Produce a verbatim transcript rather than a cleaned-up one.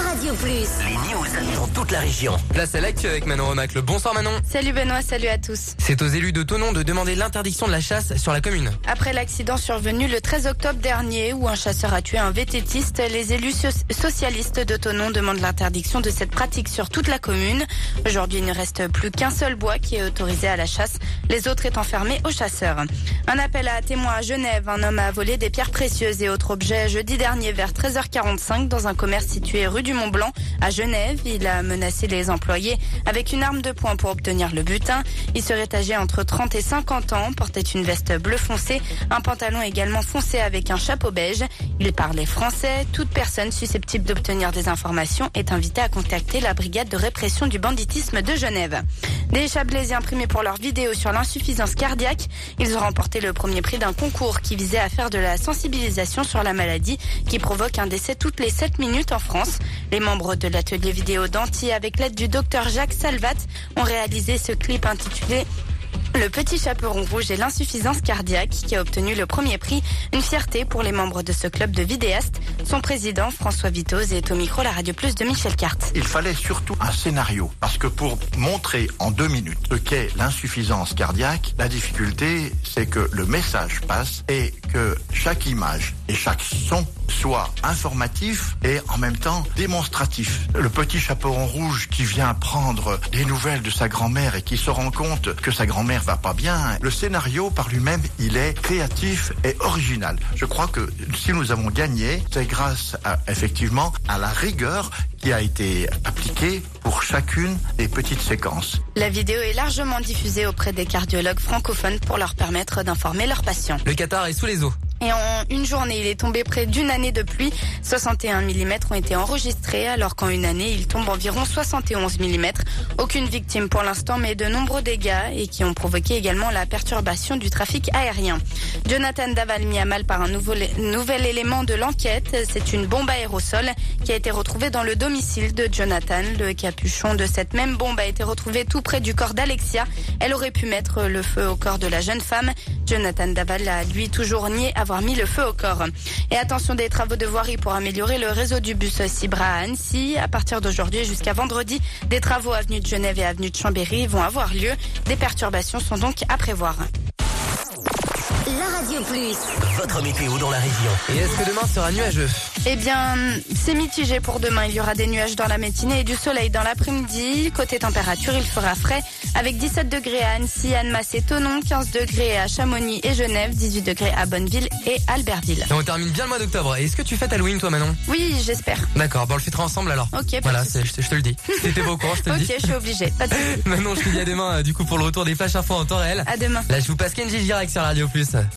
Radio Plus. Les news dans toute la région. Place à l'actu avec Manon Remacle. Bonsoir Manon. Salut Benoît, salut à tous. C'est aux élus de Thonon de demander l'interdiction de la chasse sur la commune. Après l'accident survenu le treize octobre dernier où un chasseur a tué un vététiste, les élus so- socialistes de Thonon demandent l'interdiction de cette pratique sur toute la commune. Aujourd'hui, il ne reste plus qu'un seul bois qui est autorisé à la chasse, les autres étant fermés aux chasseurs. Un appel à témoins à Genève. Un homme a volé des pierres précieuses et autres objets jeudi dernier vers treize heures quarante-cinq dans un commerce situé rue du Mont-Blanc à Genève. Il a menacé les employés avec une arme de poing pour obtenir le butin. Il serait âgé entre trente et cinquante ans, portait une veste bleu foncé, un pantalon également foncé avec un chapeau beige. Il parlait français. Toute personne susceptible d'obtenir des informations est invitée à contacter la brigade de répression du banditisme de Genève. Des Chablaisiens imprimés pour leur vidéo sur l'insuffisance cardiaque. Ils ont remporté le premier prix d'un concours qui visait à faire de la sensibilisation sur la maladie qui provoque un décès toutes les sept minutes en France. Les membres de l'atelier vidéo d'Antilles, avec l'aide du docteur Jacques Salvat, ont réalisé ce clip intitulé Le Petit Chaperon Rouge et l'insuffisance cardiaque qui a obtenu le premier prix. Une fierté pour les membres de ce club de vidéastes. Son président, François Vitoz, est au micro la Radio Plus de Michel Carte. Il fallait surtout un scénario, parce que pour montrer en deux minutes ce qu'est l'insuffisance cardiaque, la difficulté, c'est que le message passe et que chaque image et chaque son soit informatif et en même temps démonstratif. Le petit chaperon rouge qui vient prendre des nouvelles de sa grand-mère et qui se rend compte que sa grand-mère va pas bien. Le scénario par lui-même, il est créatif et original. Je crois que si nous avons gagné, c'est grâce à, effectivement à la rigueur qui a été appliquée pour chacune des petites séquences. La vidéo est largement diffusée auprès des cardiologues francophones pour leur permettre d'informer leurs patients. Le Qatar est sous les eaux. Et en une journée, il est tombé près d'une année de pluie. soixante et un millimètres ont été enregistrés, alors qu'en une année, il tombe environ soixante et onze millimètres. Aucune victime pour l'instant, mais de nombreux dégâts et qui ont provoqué également la perturbation du trafic aérien. Jonathan Daval mis à mal par un nouveau, nouvel élément de l'enquête. C'est une bombe aérosol qui a été retrouvée dans le domicile de Jonathan. Le capuchon de cette même bombe a été retrouvé tout près du corps d'Alexia. Elle aurait pu mettre le feu au corps de la jeune femme. Jonathan Daval a lui toujours nié avoir mis le feu au corps. Et attention, des travaux de voirie pour améliorer le réseau du bus Cibra à Annecy. À partir d'aujourd'hui jusqu'à vendredi, des travaux avenue de Genève et avenue de Chambéry vont avoir lieu. Des perturbations sont donc à prévoir. La Radio Plus. Votre météo dans la région. Et est-ce que demain sera nuageux? Eh bien, c'est mitigé pour demain. Il y aura des nuages dans la matinée et du soleil dans l'après-midi. Côté température, il fera frais avec dix-sept degrés à Annecy, Annemasse et Thonon, quinze degrés à Chamonix et Genève, dix-huit degrés à Bonneville et Albertville. Et on termine bien le mois d'octobre. Et est-ce que tu fêtes Halloween toi Manon? Oui, j'espère. D'accord, bon on le fêtera ensemble alors. Ok, pas Voilà, de souci. c'est, je, te, je te le dis. Si t'étais pas au courant, je te le Ok, dis. je suis obligée. Pas de souci. Manon, je te dis à demain euh, du coup pour le retour des Flash Info en temps réel. À demain. Là je vous passe Kenji Girac sur la Radio Plus.